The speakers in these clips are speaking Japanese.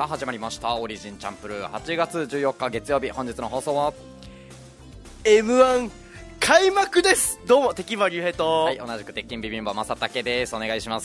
始まりましたオリジンチャンプルー8月14日月曜日、本日の放送は M1 開幕です。どうも敵馬龍平と、 はい、同じく鉄筋ビビンバ正竹です。お願いします。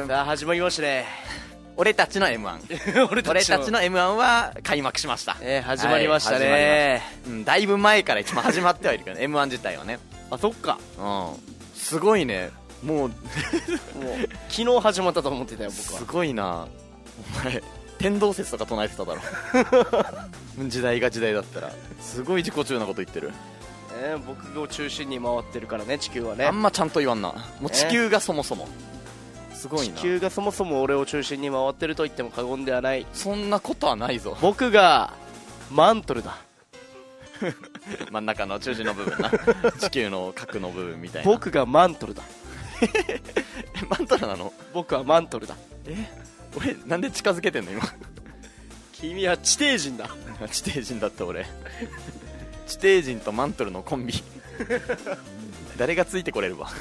さあ始まりましたね。 俺たちの M1 俺たちの M1 は開幕しました。 始まりましたね、 だいぶ前から一番始まってはいるけど、ね、M1 自体はね。 あ、そっか。 すごいね。もう昨日始まったと思ってたよ僕は。 すごいな。お前天動説とか唱えてただろ時代が時代だったらすごい自己中なこと言ってる。 僕を中心に回ってるからね、地球はね。 あんまちゃんと言わんな。もう地球がそもそも、すごいな。 地球がそもそも俺を中心に回ってると言っても過言ではない。 そんなことはないぞ。 僕がマントルだ真ん中の中心の部分な地球の核の部分みたいな。 僕がマントルだマントルなの？ 僕はマントルだ。 俺なんで近づけてんの今君は地底人だ地底人だって俺地底人とマントルのコンビ誰がついてこれるわ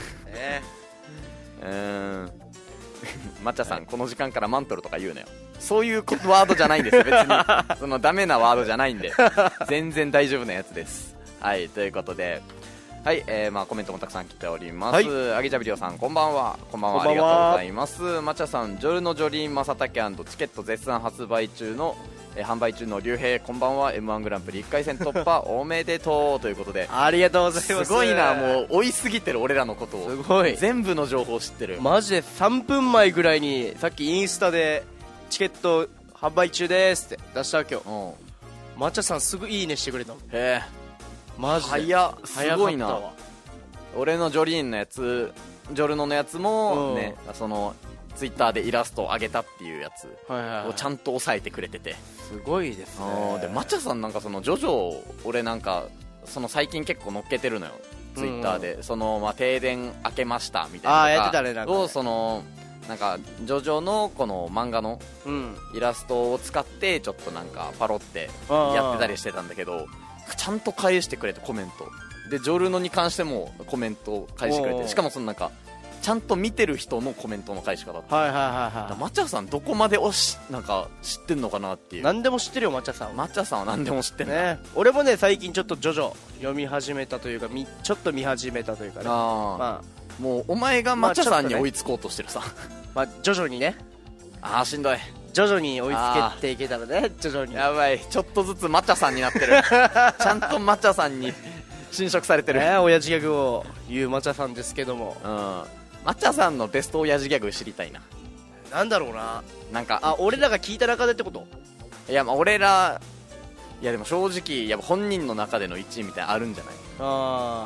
マチャさん、この時間からマントルとか言うなよ。そういうワードじゃないんですよ別にそのダメなワードじゃないんで全然大丈夫なやつです。はい、ということで、はい、コメントもたくさん来ております。あげちゃびりょうさん、こんばんは。こんばんは、ありがとうございます。マチャさん、ジョルノジョリーンマサタケ&チケット絶賛発売中の販売中の竜兵、こんばんは。 M1 グランプリ1回戦突破おめでとうということでありがとうございます。 すごいな、もう追いすぎてる俺らのことを。 すごい、 全部の情報知ってる。 マジで3分前ぐらいにさっきインスタでチケット販売中ですって出したわけよ。マッチャさんすぐいいねしてくれたもん。 へえ、 マジで早っ、すごいな。 早かったわ。 俺のジョリーンのやつ、ジョルノのやつもね、そのツイッターでイラストを上げたっていうやつをちゃんと押さえてくれてて、 すごいですね。 でマチャさんなんかそのジョジョ、俺なんかその最近結構乗っけてるのよツイッターで、その停電明けましたみたいなやってたね、なんかね。 をそのなんかジョジョのこの漫画のイラストを使ってちょっとなんかパロってやってたりしてたんだけど、ちゃんと返してくれてコメントで、ジョルノに関してもコメントを返してくれて、しかもそのなんかちゃんと見てる人のコメントの返し方だった。マチャさんどこまでなんか知ってんのかなっていう。 何でも知ってるよマッチャさん。 マチャさんは何でも知ってんだね。俺もね最近ちょっとジョジョ読み始めたというか、ちょっと見始めたというかね。 もうお前がマチャさんに追いつこうとしてるさ、 徐々にね。 しんどい。 徐々に追いつけていけたらね、徐々に。 やばい、ちょっとずつマチャさんになってるちゃんとマチャさんに侵食されてる。 親父ギャグを言うマチャさんですけども、 マチャさんのベスト親父ギャグ知りたいな。 なんだろうな。 なんか俺らが聞いた中でってこと？ いや、俺ら、いやでも正直やっぱ本人の中での1位みたいなのあるんじゃない？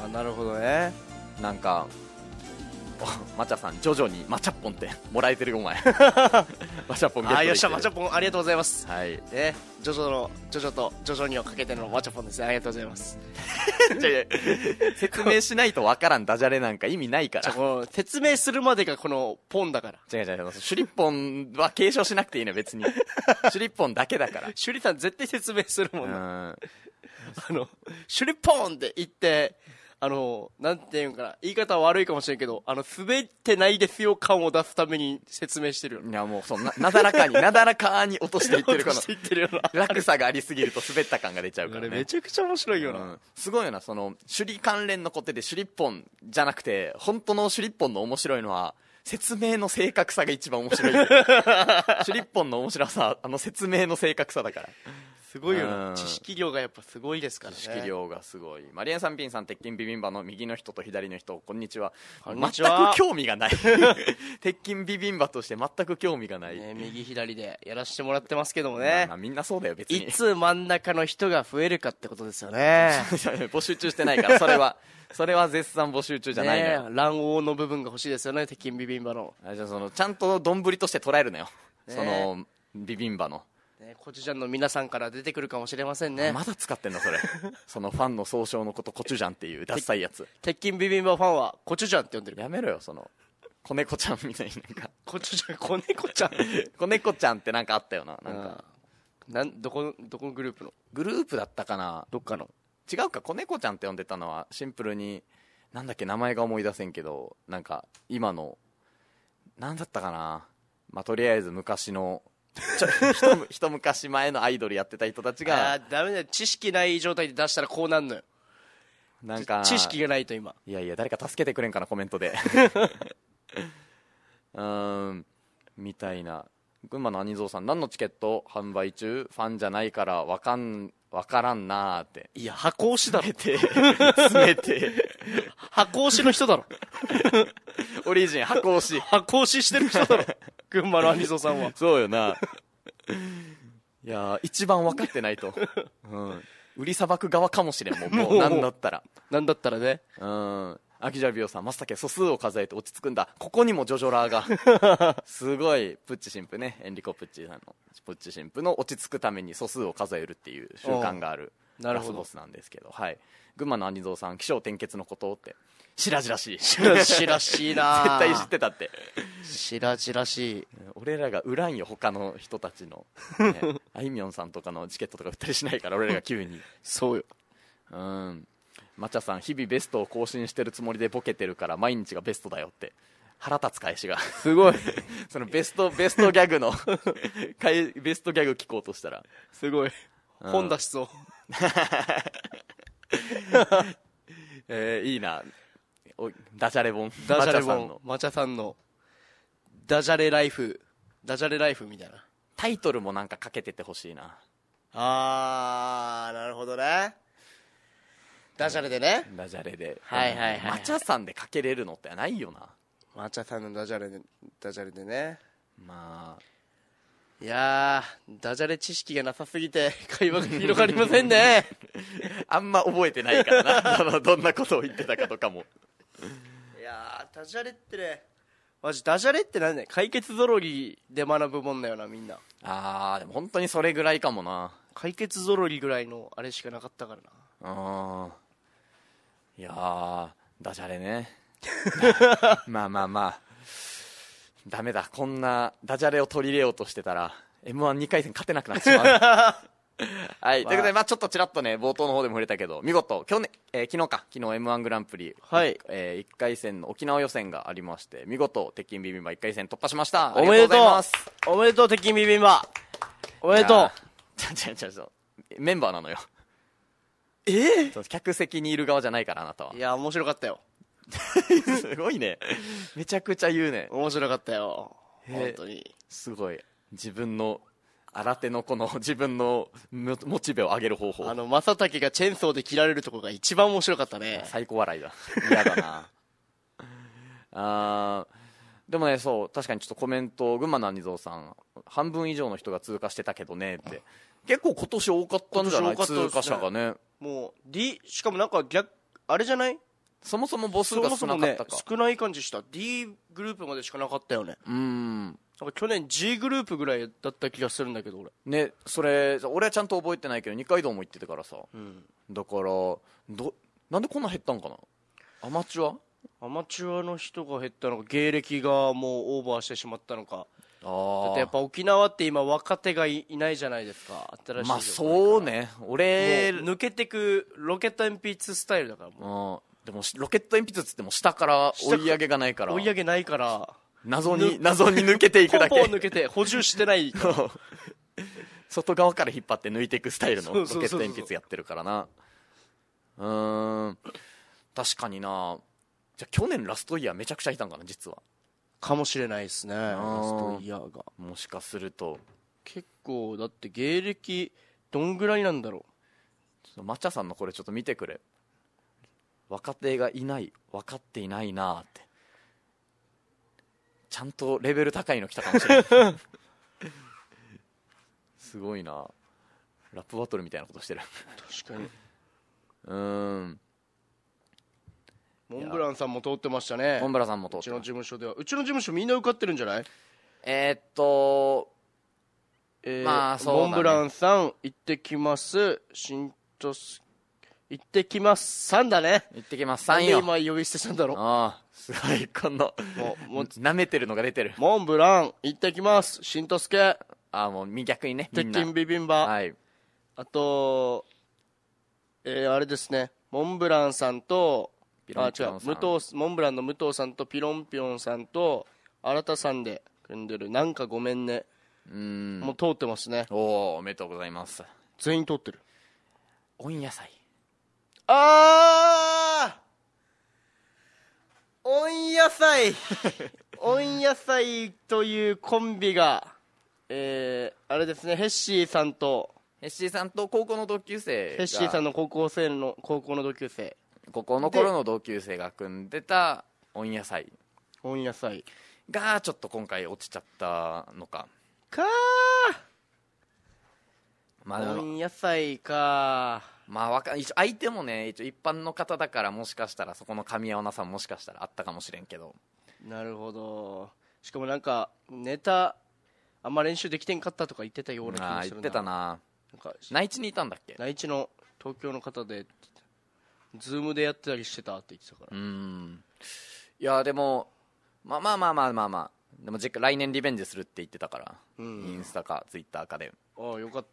なるほどね。 なんかマチャさん、徐々にマチャッポンってもらえてるよお前マチャッポンゲットできてる。 よっしゃ、マチャポンありがとうございます。 はいね、ジョジョとジョジョにをかけてのマチャポンですね。ありがとうございます説明しないとわからんダジャレなんか意味ないから。 説明するまでがこのポンだから。 違う、シュリッポンは継承しなくていいね別にシュリッポンだけだからシュリさん絶対説明するもんな。シュリッポンって言って、なんていうんかな、言い方は悪いかもしれんけど、滑ってないですよ感を出すために説明してるよ。 いやもうなだらかに落としていってるこの落差がありすぎると滑った感が出ちゃうからね。 めちゃくちゃ面白いよな。 すごいよな、その手裏関連のことでシュリッポンじゃなくて、本当のシュリッポンの面白いのは説明の正確さが一番面白いシュリッポンの面白さは説明の正確さだから。 すごいよな。知識量がやっぱすごいですからね。 知識量がすごい。マリアンさん、ピンさん、鉄筋ビビンバの右の人と左の人、こんにちは。全く興味がない鉄筋ビビンバとして全く興味がない、 右左でやらせてもらってますけどもね。 みんなそうだよ別に。 いつ真ん中の人が増えるかってことですよね募集中してないからそれは絶賛募集中じゃないのよ。 卵黄の部分が欲しいですよね、鉄筋ビビンバの。 じゃあちゃんと丼として捉えるのよ、そのビビンバのコチュジャンの皆さんから出てくるかもしれませんね。 まだ使ってんのそれそのファンの総称のことコチュジャンっていうダッサいやつ。 鉄筋ビビンバファンはコチュジャンって呼んでる。 やめろよ、その子猫ちゃんみたいになんかコチュジャン、子猫ちゃん子猫ちゃんってなんかあったよな。 どこグループだったかな。 どっかの違うか。子猫ちゃんって呼んでたのはシンプルになんだっけ、名前が思い出せんけど、なんか今のなんだったかな。とりあえず昔の一昔前のアイドルやってた人たちがダメだよ、知識ない状態で出したらこうなんのよ。 なんか知識がないと今。 いやいや誰か助けてくれんかなコメントでみたいな。群馬の兄蔵さん、何のチケット販売中、ファンじゃないからわからんなーって。 いや、箱押しだろ。 詰めて箱押しの人だろ。 オリジン箱押し箱押ししてる人だろ。群馬の兄蔵さんは。 そうよな。いや一番分かってないと、売りさばく側かもしれんもうなんだったらね。 秋ジャビオさん、マスタケ素数を数えて落ち着くんだ。ここにもジョジョラーがすごい。プッチ神父ね、エンリコ・プッチさんのプッチ神父の落ち着くために素数を数えるっていう習慣があるラスボスなんですけど、はい。群馬の兄蔵さん、起承転結のことって白々しい白々しいな絶対知ってたって。 白々しい。 俺らが売らんよ他の人たちの、ね、あいみょんさんとかのチケットとか売ったりしないから俺らが急にそうよ。 マチャさん、日々ベストを更新してるつもりでボケてるから毎日がベストだよって。腹立つ返しがすごいそのベストギャグのベストギャグ聞こうとしたらすごい本出しそういいな。ダジャレ本、 マチャさんのダジャレライフみたいなタイトルもなんかかけててほしいな。 なるほどね。ダジャレでね。 ダジャレで。 はいはいはい。 マチャさんでかけれるのってないよな。 マチャさんのダジャレでね。 まあ。 いやー、ダジャレ知識がなさすぎて会話が広がりませんね。 あんま覚えてないからな。どんなことを言ってたかとかも。 いやー、ダジャレってね、マジダジャレって何ね、解決ぞろりで学ぶもんだよな、みんな。 でも本当にそれぐらいかもな。 解決ぞろりぐらいのあれしかなかったからな。 いやー、ダジャレね。まあダメだ、こんなダジャレを取り入れようとしてたら M12 回戦勝てなくなってしまうはい、ということで、ちょっとちらっとね冒頭の方でも触れたけど、見事昨日 M1 グランプリ、 はい、 1回戦の沖縄予選がありまして、見事鉄筋ビビンバ1回戦突破しました。 おめでとうございます。おめでとう鉄筋ビビンバ、おめでとう。 メンバーなのよ。客席にいる側じゃないから、あなたは。 いや面白かったよすごいね、めちゃくちゃ言うね。 面白かったよ本当に。 すごい、自分の新手のこの自分のモチベを上げる方法。 正竹がチェーンソーで切られるところが一番面白かったね。 最高笑いだ。嫌だなでもね、そう確かにちょっとコメント、群馬の兄蔵さん、半分以上の人が通過してたけどねって。結構今年多かったんじゃない、通過者がね。 もうしかもなんかあれじゃない、 そもそも母数が少なかったか、 少ない感じした。 D グループまでしかなかったよね。なんか去年 G グループぐらいだった気がするんだけど俺ね。俺はちゃんと覚えてないけど二階堂も行ってたからさ、だからなんでこんな減ったんかな。アマチュアの人が減ったのか、芸歴がもうオーバーしてしまったのか。だってやっぱ沖縄って今若手がいないじゃないですか、新しい。 そうね、俺抜けてくロケット鉛筆スタイルだからもう。でもロケット鉛筆っつっても下から追い上げがないから、謎に抜けていくだけ。 ポンポン抜けて補充してない外側から引っ張って抜いていくスタイルのロケット鉛筆やってるからな。確かにな。じゃあ去年ラストイヤーめちゃくちゃいたんかな、実は。 かもしれないですね、ラストイヤーが。 もしかすると結構、だって芸歴どんぐらいなんだろう。マチャさんのこれちょっと見てくれ。若手がいない、分かっていないなって。ちゃんとレベル高いの来たかもしれないすごいな、ラップバトルみたいなことしてる確かに。モンブランさんも通ってましたね。 モンブランさんも通って、 うちの事務所では。うちの事務所みんな受かってるんじゃない？ まあそうだね。 モンブランさん行ってきます、新都行ってきます3だね。 行ってきます3よ。 今呼び捨てしたんだろう。 すごい、このもう舐めてるのが出てる。 モンブラン行ってきます、新都助。 もう逆にね、 鉄筋ビビンバ。 はい。 あとあれですね、モンブランさんとモンブランの武藤さんとピロンピョンさんと新田さんで組んでるなんかごめんねもう通ってますね。 おめでとうございます。 全員通ってる。 温野菜。 温野菜温野菜というコンビがあれですね、ヘッシーさんと高校の同級生が、 ヘッシーさんの高校の同級生、 高校の頃の同級生が組んでた温野菜温野菜がちょっと今回落ちちゃったのか。 温野菜か。 一応相手もね、一応一般の方だから、もしかしたらそこの噛み合わなさもしかしたらあったかもしれんけど。 なるほど。しかもなんかネタあんま練習できてんかったとか言ってたような気がするな。 言ってたな。 なんか内地にいたんだっけ。 内地の東京の方でズームでやってたりしてたって言ってたから。 いやでもまあでも来年リベンジするって言ってたから、インスタかツイッターかで。 よかった。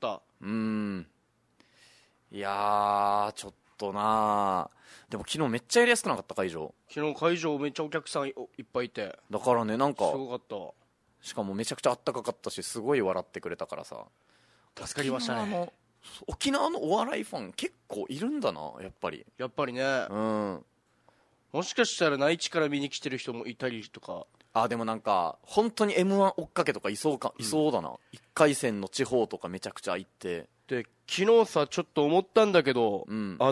いやーちょっとな。でも昨日めっちゃやりやすくなかった？昨日会場めっちゃお客さんいっぱいいて、 だからね、なんかすごかった。 しかもめちゃくちゃあったかかったし、すごい笑ってくれたからさ、 助かりましたね。 沖縄のお笑いファン結構いるんだな、やっぱりね。もしかしたら内地から見に来てる人もいたりとか。 でもなんか本当に M1 追っかけとかいそうだな。1回戦の地方とかめちゃくちゃ行って。 で昨日さちょっと思ったんだけど、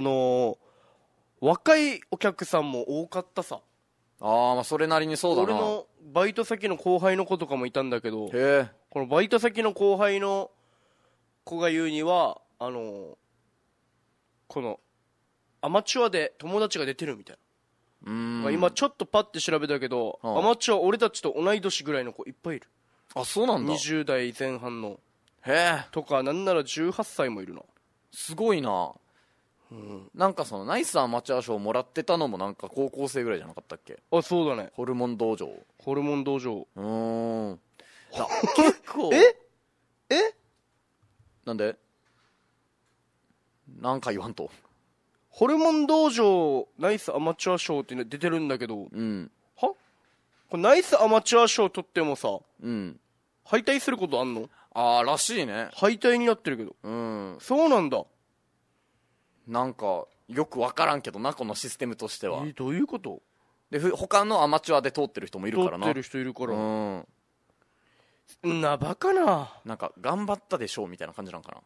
若いお客さんも多かったさ。 それなりにそうだな。 俺のバイト先の後輩の子とかもいたんだけど、 へえ。 このバイト先の後輩の子が言うにはこのアマチュアで友達が出てるみたいな。今ちょっとパッて調べたけど、アマチュア俺たちと同い年ぐらいの子いっぱいいる。 そうなんだ。 20代前半のへえ。 とか、なんなら18歳もいるな。 すごいな。なんかそのナイスアマチュア賞もらってたのもなんか高校生ぐらいじゃなかったっけ。 そうだね。 ホルモン道場。 結構なんでなんか言わんと。 ホルモン道場ナイスアマチュア賞って出てるんだけど、これナイスアマチュア賞取ってもさ、敗退することあんの？ らしいね。 敗退になってるけど。そうなんだ。 なんかよく分からんけどな、このシステムとしては。 どういうこと？ で他のアマチュアで通ってる人もいるからな。 通ってる人いるから。バカな。 なんか頑張ったでしょうみたいな感じなんかな。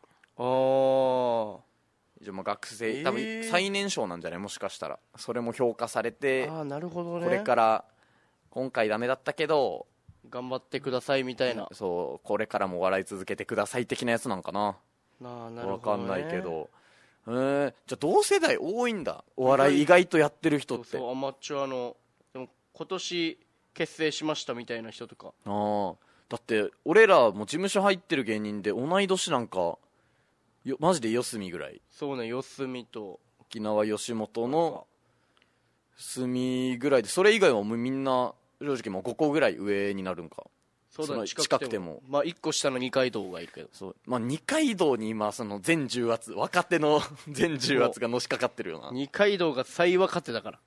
学生多分最年少なんじゃない、もしかしたら。それも評価されて、 なるほどね。 これから今回ダメだったけど頑張ってくださいみたいな。 そうこれからも笑い続けてください的なやつなんかな。 なるほどね。 分かんないけど。じゃあ同世代多いんだ、お笑い意外とやってる人って。 そうアマチュアのでも今年結成しましたみたいな人とか。 だって俺らも事務所入ってる芸人で同い年なんかマジで四隅ぐらい。 そうね、四隅と沖縄吉本の隅ぐらいで、それ以外はもうみんな正直もう5個ぐらい上になるんか。 そうだね、 近くても 1個下の二階堂がいるけど。 そう、二階堂に今その全重圧、若手の全重圧がのしかかってるよな。 二階堂が最若手だから。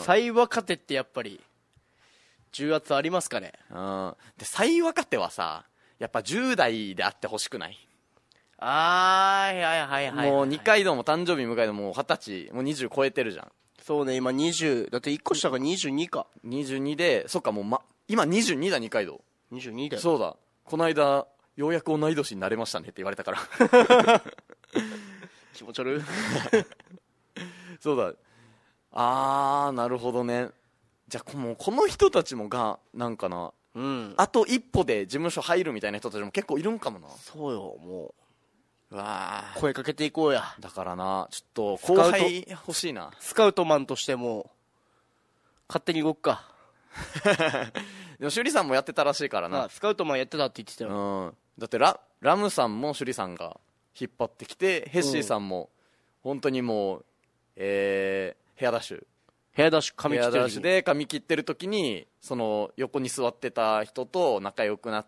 最若手ってやっぱり重圧ありますかね。 で最若手はさ、やっぱ10代であってほしくない？もう二階堂も誕生日迎えてもう20歳、もう20超えてるじゃん。 そうね、今20だって1個下が22か。 22で、そっかもう今22だ。二階堂 22だよ。 そうだ、この間ようやく同い年になれましたねって言われたから気持ち悪いそうだ。なるほどね。じゃあもうこの人たちもがなんかな、あと一歩で事務所入るみたいな人たちも結構いるんかもな。 そうよ、もうわ声かけていこうや。 だからな、ちょっと後輩欲しいな。 スカウトマンとしても勝手に動くかでも趣里さんもやってたらしいからな。 スカウトマンやってたって言ってたよ。 だってラムさんも趣里さんが引っ張ってきて、ヘッシーさんも本当にもうヘアダッシュ髪切ってる時にその横に座ってた人と仲良くなって、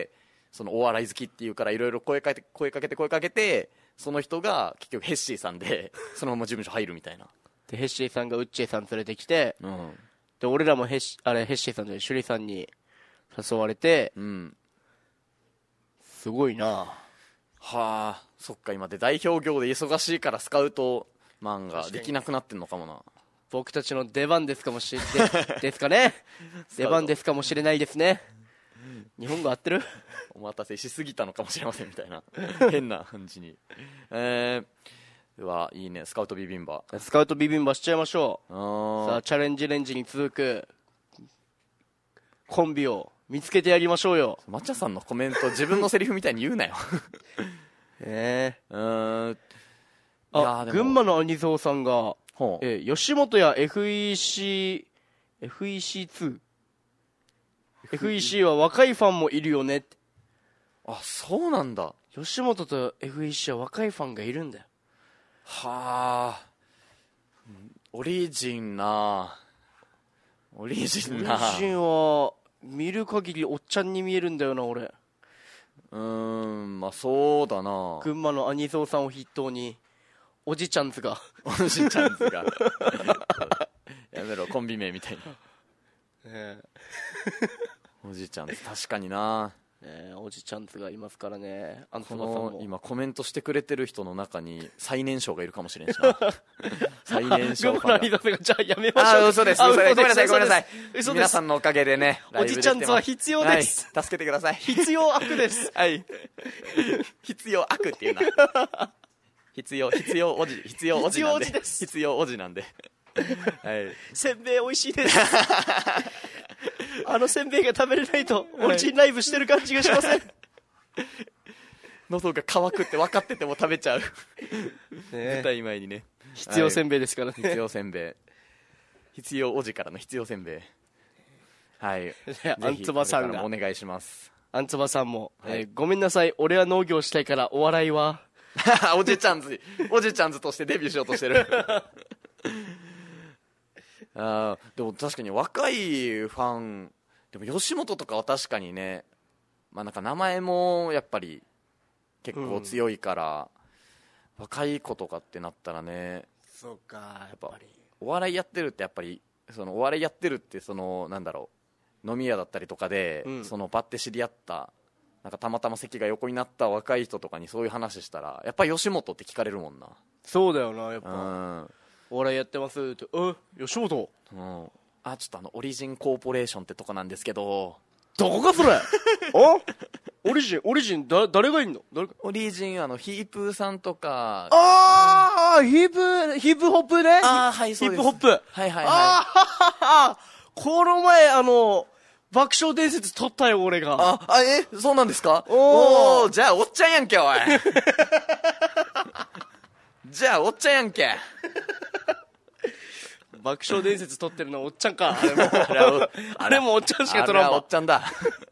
そのお笑い好きっていうからいろいろ声かけて、その人が結局ヘッシーさんでそのまま事務所入るみたいな。 でヘッシーさんがウッチェさん連れてきて、で俺らもヘッシーさんで趣里さんに誘われて、 すごいな。 はあ、そっか、今で代表業で忙しいからスカウトマンができなくなってんのかもな。 僕たちの出番ですかもしれですかね。出番ですかもしれないですね。日本語合ってる？ お待たせしすぎたのかもしれませんみたいな変な感じに。ではいいね、スカウトビビンバ。 スカウトビビンバしちゃいましょう。さああチャレンジレンジに続くコンビを見つけてやりましょうよ。 マチャさんのコメント自分のセリフみたいに言うなよいやでも群馬のアニゾーさんが、 ほう吉本や FEC2 FEC は若いファンもいるよねって。 あ、そうなんだ。 吉本と FEC は若いファンがいるんだよ。 はあ、オリジンな。オリジンな。 オリジンは見る限りおっちゃんに見えるんだよな俺。 まあそうだな。 群馬のアニゾーさんを筆頭におじちゃんズがおじちゃんズがやめろ、コンビ名みたいなおじちゃんズ、確かにな。 おじちゃんズがいますからね。アンツこバさんもの今コメントしてくれてる人の中に最年少がいるかもしれんしな最年少群馬のアニゾーさんがじゃあやめましょう。 あ、嘘です、嘘です。ごめんなさい、ごめんなさい。 嘘です。 皆さんのおかげでね、 おじちゃんズは必要です、 はい、助けてください。 必要悪ですはい必要悪っていうな必要おじなんで、必要おじなんではい、 せんべい美味しいですあのせんべいが食べれないとオリジンライブしてる感じがしません、 喉が渇くって分かってても食べちゃう舞ね、 台前にね、 必要せんべいですからね、 必要せんべい、必要おじからの必要せんべい、はい、 アンツバさんがお願いします。 アンツバさんも、 はいごめんなさい俺は農業したいからお笑いはおじちゃんズとしてデビューしようとしてるでも確かに若いファンでも吉本とかは確かにね、まあなんか名前もやっぱり結構強いから、若い子とかってなったらね、 そうか、やっぱりお笑いやってるってやっぱりお笑いやってるってなんだろう、飲み屋だったりとかで、バッて知り合ったなんかたまたま席が横になった若い人とかにそういう話したらやっぱ吉本って聞かれるもんな。 そうだよな、やっぱお笑いやってますって吉本、 ちょっとオリジンコーポレーションってとこなんですけど。 どこかそれオリジン誰がいんの？ オリジンヒープーさんとか、 ヒップホップね。 はい、そうです。 ヒップホップ、 はいはいはこの前爆笑伝説撮ったよ俺が。 そうなんですか。おー、じゃあおっちゃんやんけおいじゃあおっちゃんやんけ爆笑伝説撮ってるのはおっちゃんか。あれもおっちゃんしか撮らんわ。 おっちゃんだ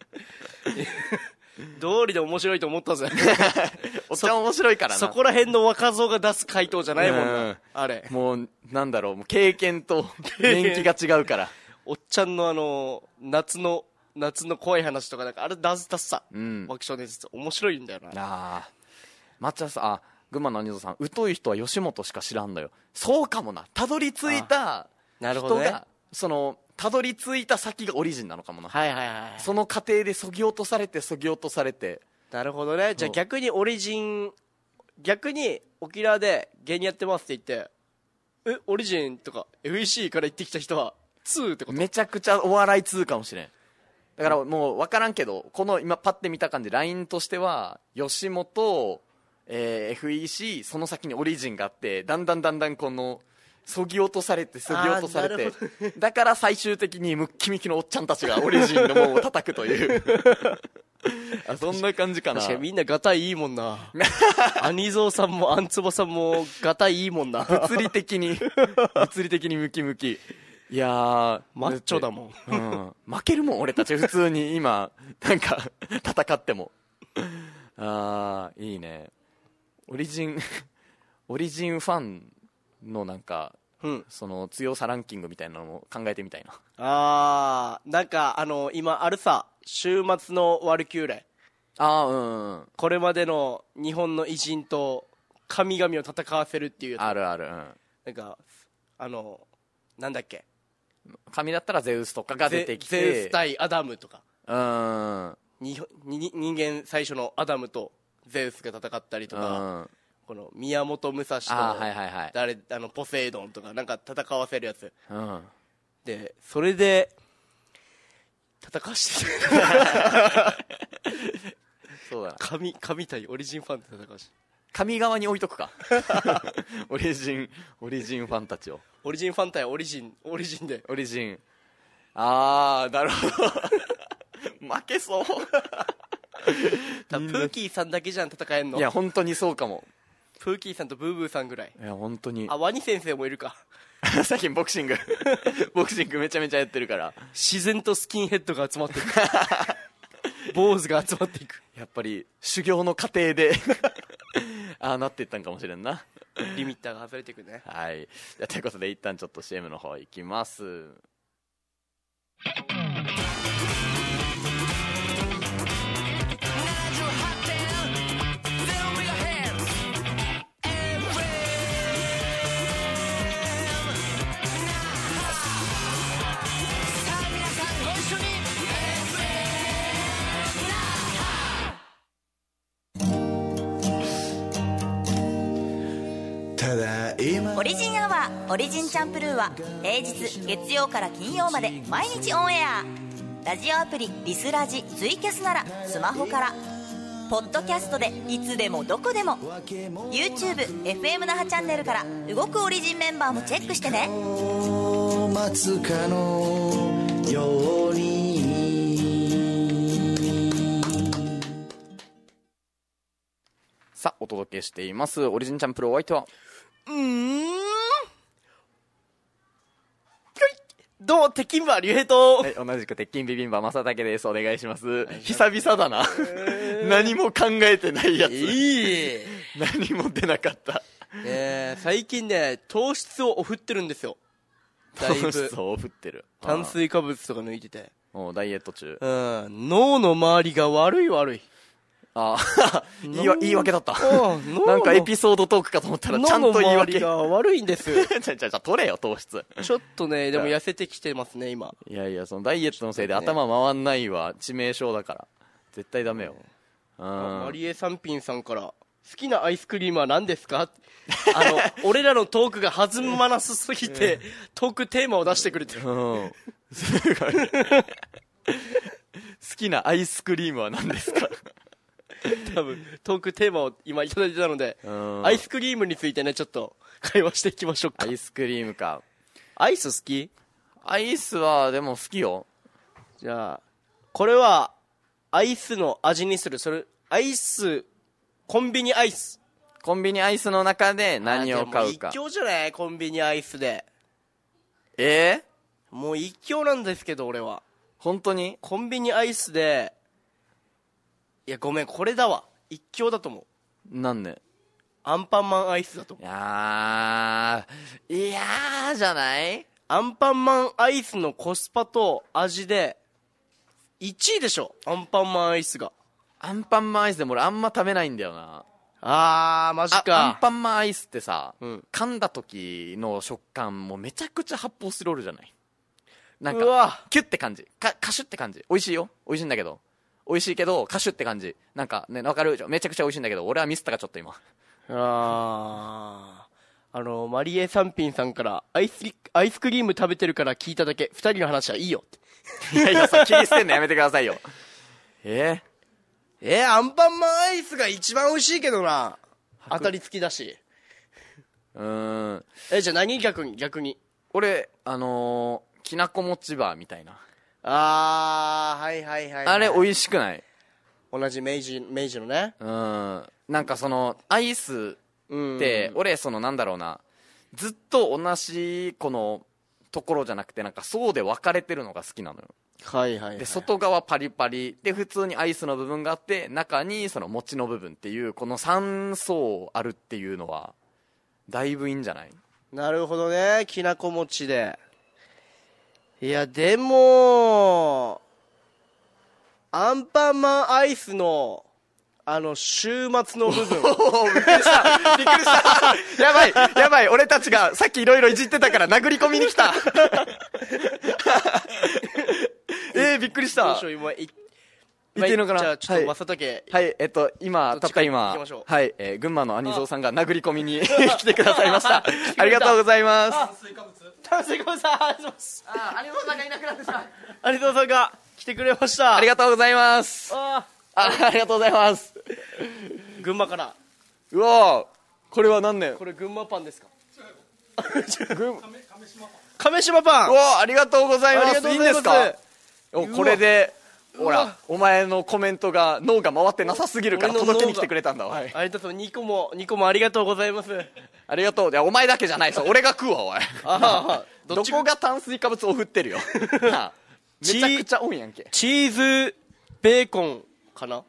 道理で面白いと思ったぜおっちゃん面白いからな。 そこら辺の若造が出す回答じゃないもんな、あれ。 もうなんだろう、もう経験と年季が違うからおっちゃんの夏の怖い話とかなんかあれ出すさ、爆笑伝説面白いんだよな。 抹茶さん、群馬のアニゾさん、疎い人は吉本しか知らんのよ。そうかもな、たどり着いた人が、たどり着いた先がオリジンなのかもな。 はいはいはい。 その過程でそぎ落とされてなるほどね。じゃあ逆に沖縄で芸人やってますって言ってオリジンとか FEC から行ってきた人は2ってこと？ めちゃくちゃお笑い2かもしれん。だからもう分からんけど、この今パッて見た感じラインとしては吉本、FEC その先にオリジンがあって、だんだんこのそぎ落とされてだから最終的にムッキムキのおっちゃんたちがオリジンの門を叩くというそんな感じかな。 確かにみんなガタイいいもんなアニゾーさんもアンツボさんもガタイいいもんな物理的にムキムキ。いやーマッチョだもん、負けるもん俺たち普通に今なんか戦っても。いいね。オリジンファンのなんか、その強さランキングみたいなのも考えてみたいな。 なんか今あるさ、週末のワルキューレ、これまでの日本の偉人と神々を戦わせるっていうやつある、 なんかなんだっけ、 神だったらゼウスとかが出てきて、 ゼウス対アダムとか、 人間最初のアダムとゼウスが戦ったりとか、この宮本武蔵とポセイドンとかなんか戦わせるやつ、でそれで戦わしてそうだ、 神対オリジンファンで戦わして神側に置いとくかオリジンファンたちを、 オリジンファン対オリジンでオリジン、ああなるほど負けそうプーキーさんだけじゃん戦えんの。 いや本当にそうかも。 プーキーさんとブーブーさんぐらい。 いや本当に。 ワニ先生もいるか最近ボクシングめちゃめちゃやってるから、 自然とスキンヘッドが集まっていく坊主が集まっていく。 やっぱり修行の過程でああなっていったんかもしれんな。 リミッターが外れていくね。 はい、じゃあということで一旦ちょっと CM の方行きます。 オリジンアワーオリジンチャンプルーは平日月曜から金曜まで毎日オンエア。ラジオアプリリスラジツイキャスならスマホから、ポッドキャストでいつでもどこでも YouTube、FM 那覇チャンネルから動くオリジンメンバーもチェックしてね。 待つかのように。 さあお届けしていますオリジンチャンプルー、お相手はどうも鉄筋馬竜兵と、 はい、同じく鉄筋ビビンバ正武です。お願いします。久々だな何も考えてないやつ、何も出なかった。 最近ね糖質をオフってるんですよ。だいぶ糖質をオフってる。 炭水化物とか抜いてて、 ダイエット中。 脳の周りが悪い。 ああ言い訳だったなんかエピソードトークかと思ったらちゃんと言い訳。 脳の周りが悪いんですよじゃ取れよ糖質。 ちょっとねでも痩せてきてますね今。 いやそのダイエットのせいで頭回んないわ。致命傷だから絶対ダメよ。 マリエ三品さんから好きなアイスクリームは何ですか俺らのトークが弾まなすぎてトークテーマを出してくれてる。すごい好きなアイスクリームは何ですか多分トークテーマを今いただいてたので、アイスクリームについてねちょっと会話していきましょうか。 アイスクリームか。 アイス好き？ アイスはでも好きよ。 じゃあこれはアイスの味にする。それアイスコンビニアイスの中で何を買うか。 もう一強じゃない？コンビニアイスでもう一強なんですけど俺は。 本当に？ コンビニアイスで、いやごめんこれだわ、一強だと思う。 なんで？ アンパンマンアイスだと思う。 いやーじゃない？ アンパンマンアイスのコスパと味で1位でしょ。アンパンマンアイスが。 アンパンマンアイスでも俺あんま食べないんだよな。 マジか。 アンパンマンアイスってさ、噛んだ時の食感もめちゃくちゃ発泡スチロールじゃない？なんかキュッて感じ、カシュって感じ。美味しいよ、美味しいんだけど、美味しいけどカシュって感じ。なんかね、わかる？めちゃくちゃ美味しいんだけど俺はミスったかちょっと今。 マリエ三品さんからアイスクリーム食べてるから聞いただけ、2人の話はいいよっていや切り捨てんのやめてくださいよ。 アンパンマンアイスが一番美味しいけどな。当たり付きだし。じゃあ何？逆に俺きなこ餅バーみたいな。 はいはい、 あれ美味しくない？ 同じ明治のね。 なんかそのアイスって俺そのなんだろうな、ずっと同じこのところじゃなくてなんか層で分かれてるのが好きなのよ。 はいはい、 で外側パリパリで普通にアイスの部分があって中にその餅の部分っていうこの3層あるっていうのはだいぶいいんじゃない？ なるほどね。きなこ餅で。いやでもアンパンマンアイスの週末の部分びっくりしたやばい俺たちがさっきいろいろいじってたから殴り込みに来たびっくりした。 言っていいのかな。 じゃあちょっと正竹、 はい、今、たった今、 行きましょう。 はい、群馬のアニゾーさんが殴り込みに来てくださいました。ありがとうございます。 炭水化物さん、ありがとうございます。 アニゾーさんがいなくなってしまう。 アニゾーさんが来てくれました。 ありがとうございます。ありがとうございます。 群馬から。 うわこれは何年？ これ群馬パンですか？ 亀島パン。うわありがとうございます。いいんですか？これでほらお前のコメントが脳が回ってなさすぎるから届けに来てくれたんだわ。 ありがとう。2個もありがとうございます。 ありがとう。いやお前だけじゃない。俺が食うわおい。どこが炭水化物を振ってるよ。めちゃくちゃ多いやんけ。 チーズベーコンかな。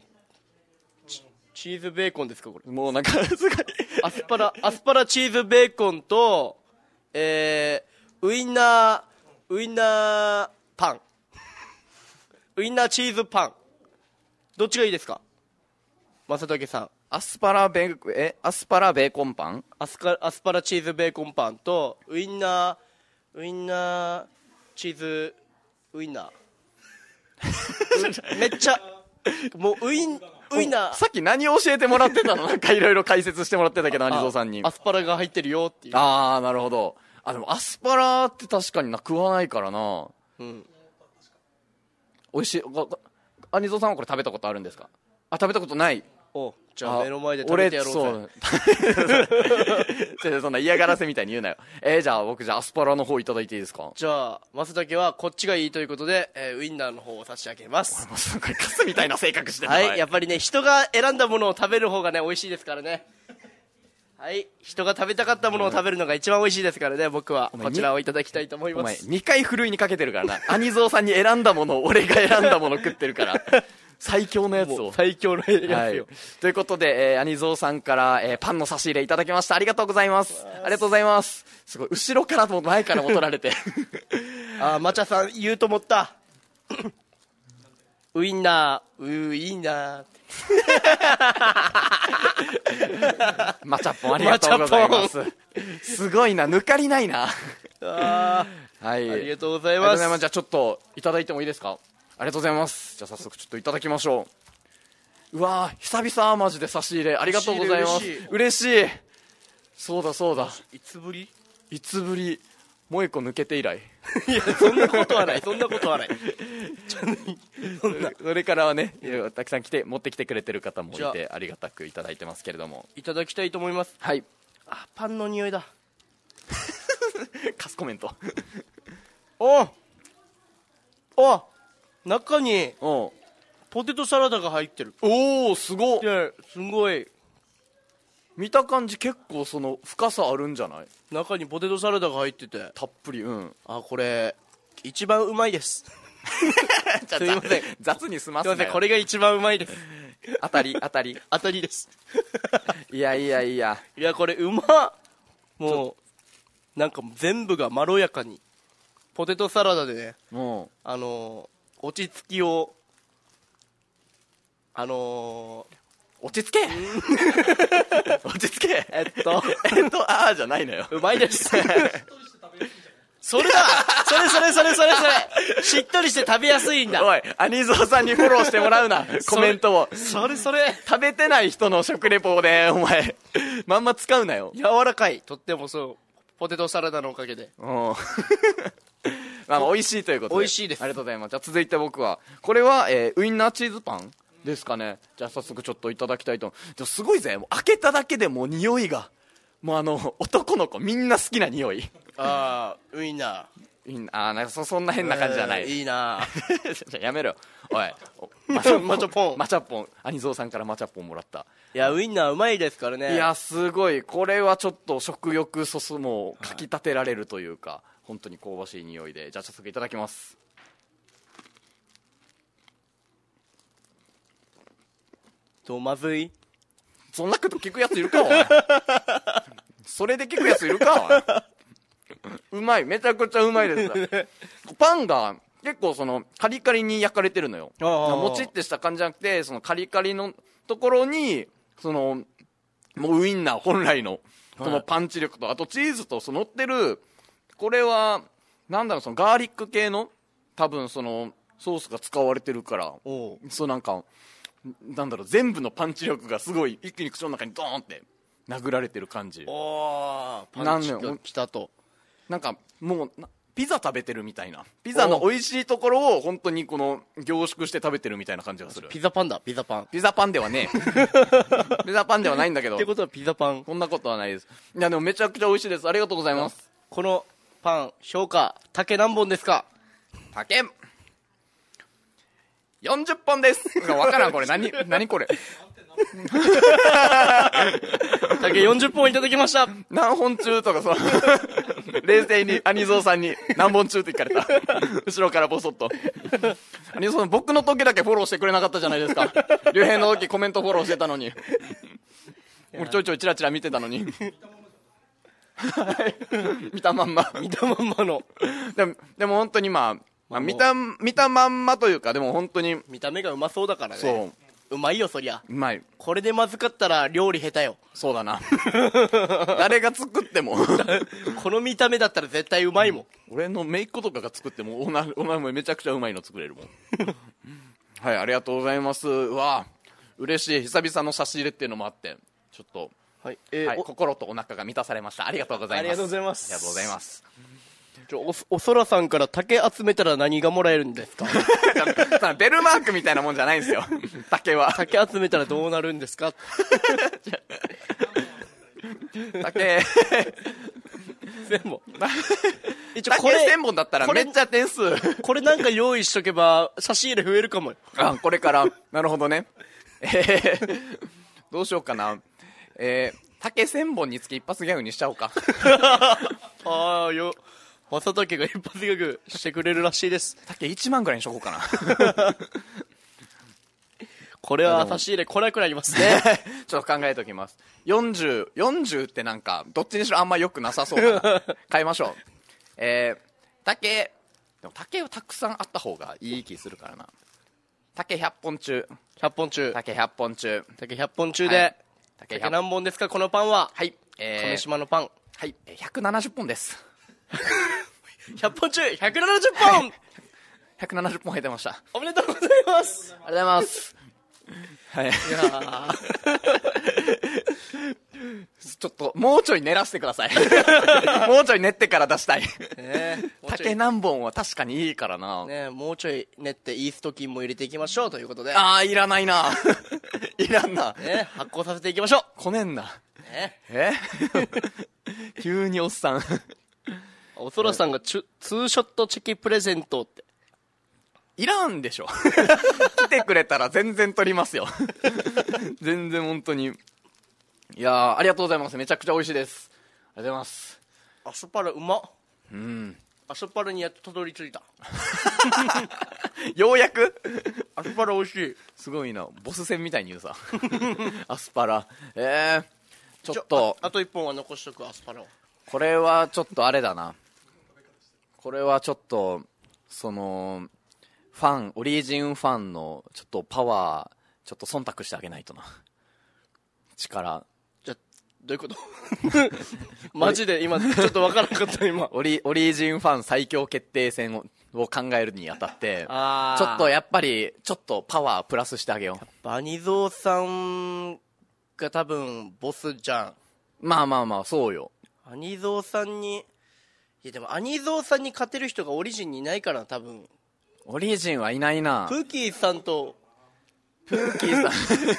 チーズベーコンですかこれ。 もうなんかすごいアスパラチーズベーコンとウインナーパン。ウインナーチーズパン。どっちがいいですか正竹さん。 アスパラベーコンパン。 アスパラチーズベーコンパンとウインナーチーズウインナーめっちゃもうウインナー。 さっき何を教えてもらってたの？なんかいろいろ解説してもらってたけど、アニゾーさんにアスパラが入ってるよっていう。 ああなるほど。でもアスパラって確かに食わないからな。美味しい。アニゾーさんはこれ食べたことあるんですか？食べたことない。 じゃあ目の前で食べてやろうぜ。そんな嫌がらせみたいに言うなよ。じゃあ僕アスパラの方いただいていいですか？ じゃあ正竹はこっちがいいということで、ウインナーの方を差し上げます。 これカスみたいな性格してる。 はい、やっぱりね人が選んだものを食べる方がね美味しいですからね。はい、人が食べたかったものを食べるのが一番美味しいですからね。僕はこちらをいただきたいと思います。 お前2回ふるいにかけてるからな。アニゾーさんに選んだものを俺が選んだもの食ってるから最強のやつを。 最強のやつよ、はい、 ということで、アニゾーさんから、パンの差し入れいただきました。ありがとうございます。ありがとうございます。すごい後ろからも前からも取られてマチャさん言うと思ったウインナーマチャポンありがとうございます。すごいな、抜かりないなはい、ありがとうございます。 じゃあちょっといただいてもいいですか？ありがとうございます。じゃあ早速ちょっといただきましょう。うわー久々マジで差し入れありがとうございます。嬉しい。そうだいつぶりもう一個抜けて以来いやそんなことはないそれからはねたくさん持ってきてくれてる方もいてありがたくいただいてますけれども、 いただきたいと思います。 はい。 パンの匂いだカスコメント中にポテトサラダが入ってる。 おおすごっ。 すごい見た感じ結構その深さあるんじゃない？ 中にポテトサラダが入っててたっぷり。 これ一番うまいですすいません雑に済ますなよ。 すいませんこれが一番うまいです当たりですいやこれうまっ。もうなんか全部がまろやかにポテトサラダでね落ち着きを落ち着けじゃないのよ。 うまいですそれしっとりして食べやすいんだ。 おいアニゾーさんにフォローしてもらうなコメントを。 それ食べてない人の食レポでお前まんま使うなよ。 柔らかいとってもポテトサラダのおかげで美味しいということで美味しいです。 ありがとうございます。じゃあ続いて僕はこれは、ウインナーチーズパンですかね。じゃあ早速ちょっといただきたいと。すごいぜ、もう開けただけでもう匂いがもう男の子みんな好きな匂い。 ウインナーなんかそんな変な感じじゃない、 いいなやめろよおいマチャポンアニゾーさんからマチャポンもらった。 いやウインナーうまいですからね。 いやすごい、これはちょっと食欲もうかき立てられるというか、本当に香ばしい匂いで。じゃあ早速いただきます。 まずい。 そんなこと聞くやついるかお前それで聞くやついるかお前うまい、めちゃくちゃうまいですパンが結構カリカリに焼かれてるのよ。もちってした感じじゃなくてカリカリのところにもうウインナー本来のこのパンチ力と、あとチーズと乗ってるこれはなんだろう、ガーリック系の多分ソソースが使われてるから、 おうそうなんか、なんだろう、全部のパンチ力がすごい一気に口の中にドーンって殴られてる感じ。 おーパンチが来たと。 なんかもうピザ食べてるみたいな、ピザの美味しいところを本当にこの凝縮して食べてるみたいな感じがする。 ピザパンだ、ピザパン。 ピザパンではねピザパンではないんだけど、 ってことはピザパン。 こんなことはないです。いやでもめちゃくちゃ美味しいです。ありがとうございます。 このパン、評価、竹何本ですか？ 竹40本です。わからん、これ何これ竹40本いただきました。 何本中とか冷静にアニゾーさんに何本中って聞かれた後ろからボソッとアニゾーさん、僕の時だけフォローしてくれなかったじゃないですか。竜兵の時コメントフォローしてたのに、俺ちょいちょいチラチラ見てたのに見たまんま見たまんまのでも本当に見たまんまというか、でも本当に見た目がうまそうだからね。 そううまいよ、そりゃ。 うまい。 これでまずかったら料理下手よ。 そうだな誰が作ってもこの見た目だったら絶対うまいもん。 俺の姪っ子とかが作ってもお前もめちゃくちゃうまいの作れるもんはい、ありがとうございます。うわ嬉しい。久々の差し入れっていうのもあってちょっと、 はいはい、心とお腹が満たされました。ありがとうございます。 ありがとうございます。 ありがとうございます。 おそらさんから竹集めたら何がもらえるんですか？ ベルマークみたいなもんじゃないんですよ竹は。 竹集めたらどうなるんですか？ 竹 1000本一応これ1000本だったらめっちゃ点数これなんか用意しとけば差し入れ増えるかもよ。 あ、これからなるほどねどうしようかな。竹1000本につき一発ギャグにしちゃおうかああよ、正竹が一発ギャグしてくれるらしいです。 竹1万ぐらいにしとこうかなこれは差し入れこれくらいありますねちょっと考えておきます。40ってなんかどっちにしろあんま良くなさそうだな変えましょう。竹でも竹はたくさんあった方がいい気するからな。竹100本中 100本中竹100本中竹100本中で、 はい、 竹何本ですかこのパンは。 はい、 亀島のパン。 はい、170本です 100本中170本 170本入ってました。 おめでとうございます。 ありがとうございますはい、いやちょっともうちょい練らせてくださいもうちょい練ってから出したい、竹何本は確かにいいからな、 ね、もうちょい練ってイースト菌も入れていきましょうということで。 ああいらないないらんな、 ね、発酵させていきましょう。 こねんな、 ね、 急におっさんおそらさんがツーショットチェキプレゼントっていらんでしょ来てくれたら全然撮りますよ全然本当に。いやーありがとうございます。めちゃくちゃ美味しいです。ありがとうございます。 アスパラうまっ。 うん、 アスパラにやっとたどり着いたようやくアスパラ美味しい。 すごいな、ボス戦みたいに言うさアスパラちょっとあと1本は残しとく。アスパラをこれはちょっとあれだな。これはちょっとそのオリジンファンのちょっとパワーちょっと忖度してあげないとな。力じゃどういうことマジで今ちょっと分からなかった今オリジンファン最強決定戦を考えるにあたってちょっとやっぱりちょっとパワープラスしてあげよう。 バニゾーさんが多分ボスじゃん。 まあそうよ。 アニゾーさんに、いやでもアニゾーさんに勝てる人がオリジンにいないから多分。 オリジンはいないな。 プーキーさんとプーキーさん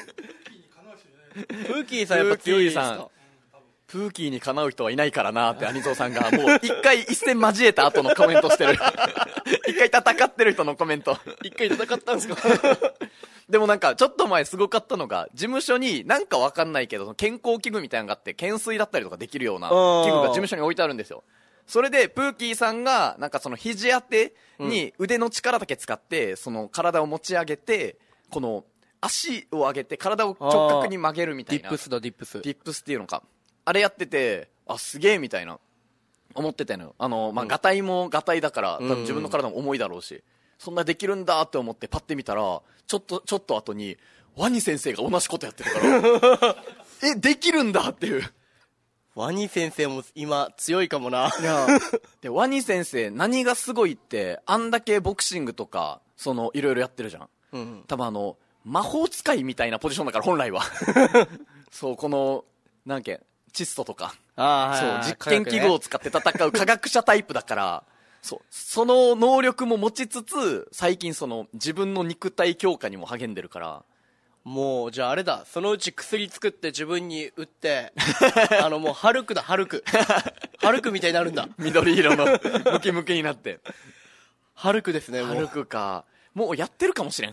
プーキーさんやっぱ強いですか。 プーキーにかなう人はいないからなってアニゾーさんがもう一回一戦交えた後のコメントしてる一回戦ってる人のコメント一回戦ったんですかでもなんかちょっと前すごかったのが、事務所になんかわかんないけど健康器具みたいなのがあって、懸垂だったりとかできるような器具が事務所に置いてあるんですよ。それでプーキーさんがなんかその肘当てに腕の力だけ使ってその体を持ち上げて、この足を上げて体を直角に曲げるみたいな、 ディップスだ。ディップスっていうのか、あれやってて、あすげえみたいな思ってたのよ。ガタイもガタイだから多分自分の体も重いだろうし、そんなできるんだって思ってパッて見たら、ちょっと後にワニ先生が同じことやってるからできるんだっていう。 ワニ先生も今強いかもな。 いやでワニ先生何がすごいって、あんだけボクシングとかそのいろいろやってるじゃん、 うん、 多分魔法使いみたいなポジションだから本来はそうこのなんか窒素とかそう実験器具を使って戦う科学者タイプだからその能力も持ちつつ最近その自分の肉体強化にも励んでるからもうじゃああれだそのうち薬作って自分に打ってもうハルクハルクみたいになるんだ緑色のムキムキになってハルクですねもうハルクかもうやってるかもしれん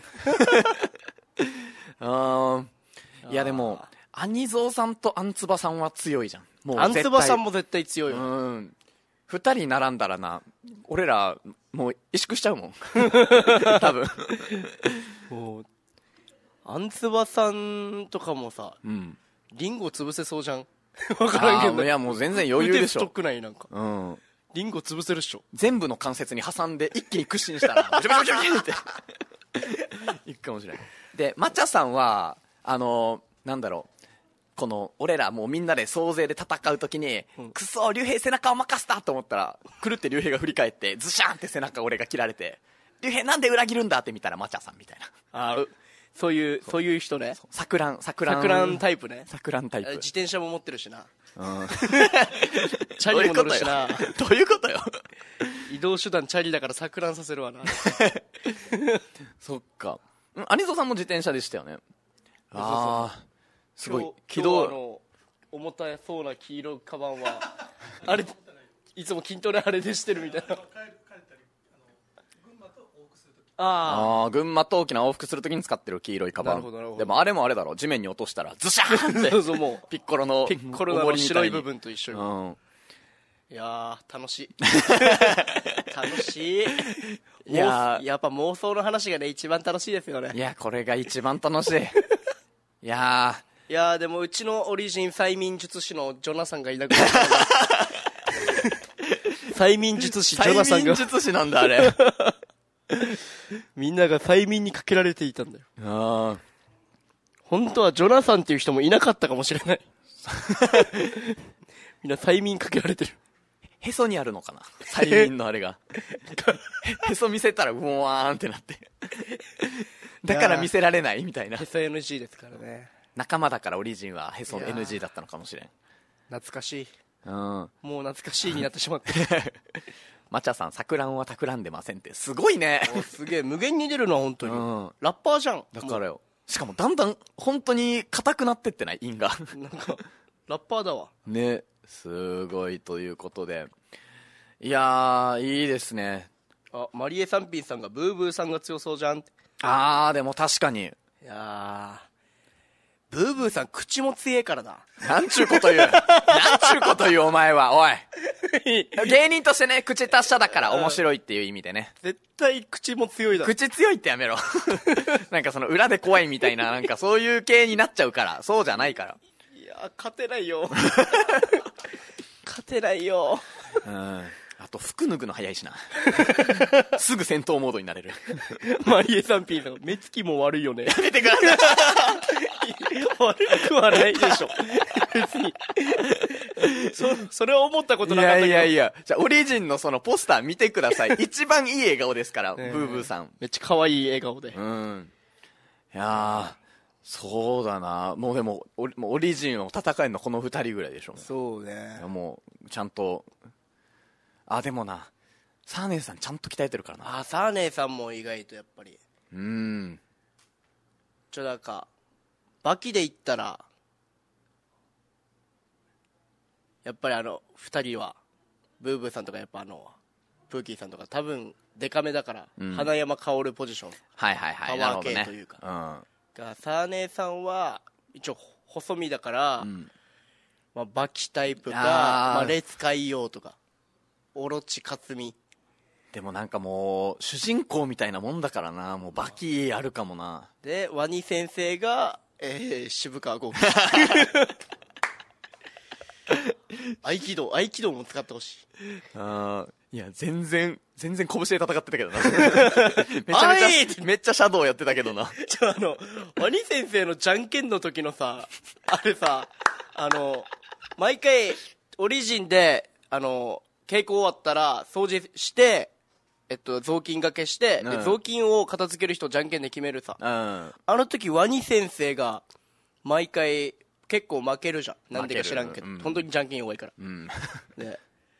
いやでもアニゾーさんとアンツバさんは強いじゃんもうアンツバさんも絶対強いよ 2人並んだらな俺らもう萎縮しちゃうもん多分もうアンツバさんとかもさ、リンゴ潰せそうじゃん分からんけどいやもう全然余裕でしょ腕太くないなんか、リンゴ潰せるっしょ全部の関節に挟んで一気に屈伸したらジョジョジョジョっていくかもしれないでマチャさんはなんだろうこの俺らもうみんなで総勢で戦う時に、クソ竜兵背中を任せたと思ったらくるって竜兵が振り返ってズシャンって背中俺が切られて竜兵なんで裏切るんだって見たらマチャさんみたいなそういう人ねサクランタイプねサクランタイプ自転車も持ってるしな、チャリも乗るしなどういうことよ移動手段チャリだからサクランさせるわなそっかアニゾさんも自転車でしたよねすごい今日重たそうな黄色いカバンはあれいつも筋トレあれでしてるみたいな群馬と大きな往復するときに使ってる黄色いカバンでもあれもあれだろ地面に落としたらズシャーンってそうもうピッコロの白い部分と一緒に、いやー楽しい楽しいいやっぱ妄想の話がね一番楽しいですよねいやこれが一番楽しいいやでもうちのオリジン催眠術師のジョナサンがいなくなった催眠術師ジョナサンが催眠術師なんだあれみんなが催眠にかけられていたんだよ本当はジョナサンっていう人もいなかったかもしれないみんな催眠かけられてるへそにあるのかな催眠のあれがへそ見せたらうわーんってなってだから見せられないみたいなへそ NG ですからね仲間だからオリジンはへそ NG だったのかもしれん懐かしいもう懐かしいになってしまってマチャさん錯乱は企んでませんってすごいねすげえ無限に出るのは本当に、ラッパーじゃんだからよしかもだんだん本当に硬くなってってない韻がなんかラッパーだわねすごいということでいやいいですねマリエサンピンさんがブーブーさんが強そうじゃんってでも確かにいやブーブーさん口も強えからななんちゅうこと言うなんちゅうこと言うお前はおい芸人としてね口達者だから面白いっていう意味でね絶対口も強いだろ口強いってやめろなんかその裏で怖いみたいななんかそういう系になっちゃうからそうじゃないからいや勝てないよ勝てないよあと服脱ぐの早いしなすぐ戦闘モードになれるマリエさんピーさん目つきも悪いよねやめてください悪くはないでしょ別にそれは思ったことなかったけどいやじゃあオリジンのそのポスター見てください一番いい笑顔ですから、ブーブーさんめっちゃ可愛い笑顔でいやそうだなもうでもオリジンを戦えるのこの2人ぐらいでしょそうねもうちゃんとでもなサーネーさんちゃんと鍛えてるからなサーネーさんも意外とやっぱりなんかバキで言ったらやっぱり2人はブーブーさんとかやっぱプーキーさんとか多分デカめだから、花山薫ポジションパワー系というか、サーネーさんは一応細身だから、バキタイプか、レツ海洋とかオロチカツミでもなんかもう主人公みたいなもんだからなもうバキあるかもなでワニ先生が、渋川豪輝合気道も使ってほしいいや全然拳で戦ってたけどなめっちゃシャドウやってたけどなワニ先生のじゃんけんの時のさあれさ毎回オリジンで稽古終わったら掃除して雑巾がけして、 うんで雑巾を片付ける人じゃんけんで決めるさ。 うんあの時、ワニ先生が、毎回、結構負けるじゃん。なんでか知らんけど。 うん本当にじゃんけん弱いから。 うんで、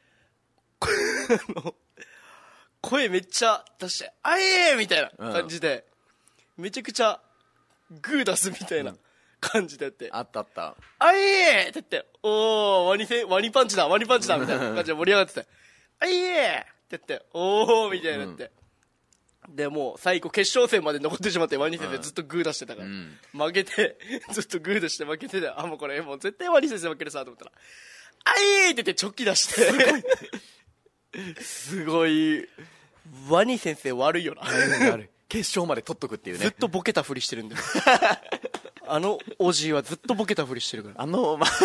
声めっちゃ出して、あえーみたいな感じで、めちゃくちゃ、グー出すみたいな感じでやって、 あったあった。 あえーって言って、おー、ワニパンチだみたいな感じで盛り上がってて、あえーって言って、おーみたいになって。で、もう最後決勝戦まで残ってしまって、ワニ先生ずっとグー出してたから、負けて、ずっとグー出して負けてて、もうこれもう絶対ワニ先生負けるさと思ったら、あえーって言ってチョッキ出して、 すごい。 ワニ先生悪いよな。 決勝まで取っとくっていうね。 ずっとボケたふりしてるんだよ。あのおじいはずっとボケたふりしてるから。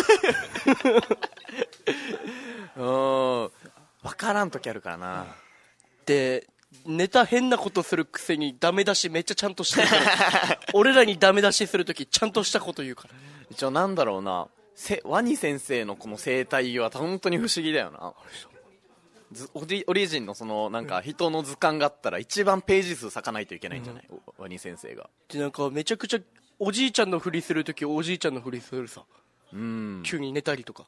分からん時あるからな。 で、ネタ変なことするくせにダメ出しめっちゃちゃんとしてるから。俺らにダメ出しするときちゃんとしたこと言うから。 一応なんだろうな、ワニ先生のこの生態は本当に不思議だよな。オリジンのそのなんか人の図鑑があったら一番ページ数割かないといけないんじゃない、ワニ先生が。 で、なんかめちゃくちゃおじいちゃんのふりするときおじいちゃんのふりするさ。急に寝たりとか。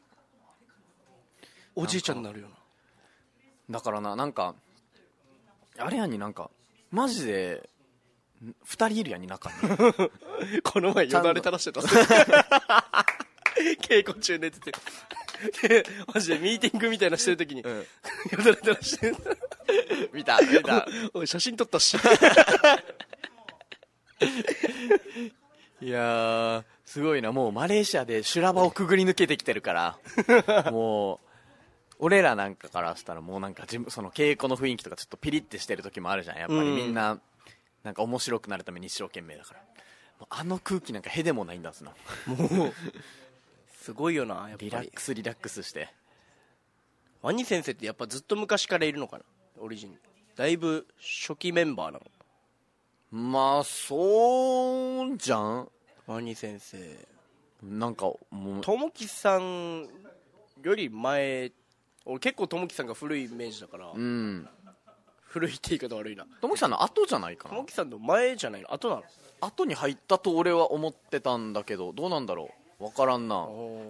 おじいちゃんになるよな。 だからな、なんかあれやに、なんかマジで2人いるやに中にこの前よだれ垂らしてた。稽古中寝てて。で、マジでミーティングみたいなしてるときに、よだれ垂らしてる。 見たおい、写真撮ったし。 いやー、すごいな。もうマレーシアで修羅場をくぐり抜けてきてるからもう俺らなんかからしたらもうなんかその稽古の雰囲気とかちょっとピリってしてる時もあるじゃん。やっぱりみんななんか面白くなるために一生懸命だから、もうあの空気なんかへでもないんだっすな。 もうすごいよな、やっぱり。 リラックスして。 ワニ先生ってやっぱずっと昔からいるのかな、オリジン。だいぶ初期メンバーなの。 まあそうじゃん。 ワニ先生なんかもうともきさんより前、俺結構ともきさんが古いイメージだから、古いって言い方悪いな。 ともきさんの後じゃないかな。 ともきさんの前じゃないの、後なの。 後に入ったと俺は思ってたんだけど、どうなんだろう、分からんな。